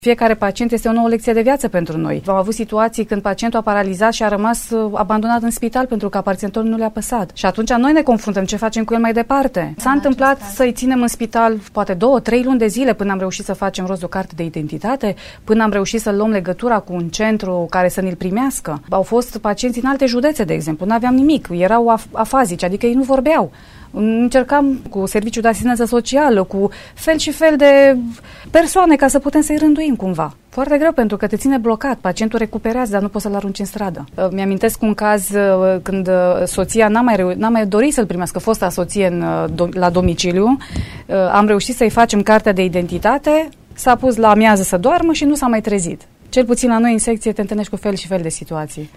Fiecare pacient este o nouă lecție de viață pentru noi. Am avut situații când pacientul a paralizat și a rămas abandonat în spital pentru că aparținătorul nu le-a păsat. Și atunci noi ne confruntăm ce facem cu el mai departe. S-a întâmplat să-i ținem în spital poate 2-3 luni de zile până am reușit să facem rost de o carte de identitate, până am reușit să luăm legătura cu un centru care să ne-l primească. Au fost pacienți în alte județe, de exemplu, nu aveam nimic, erau afazici, adică ei nu vorbeau. Încercam cu serviciul de asistență socială, cu fel și fel de persoane ca să putem să-i rânduim cumva. Foarte greu pentru că te ține blocat, pacientul recuperează, dar nu poți să-l arunci în stradă. Mi-amintesc un caz când soția n-a mai dorit să-l primească, fosta soție la domiciliu. Am reușit să-i facem cartea de identitate, s-a pus la amiază să doarmă și nu s-a mai trezit. Cel puțin la noi în secție te întâlnești cu fel și fel de situații.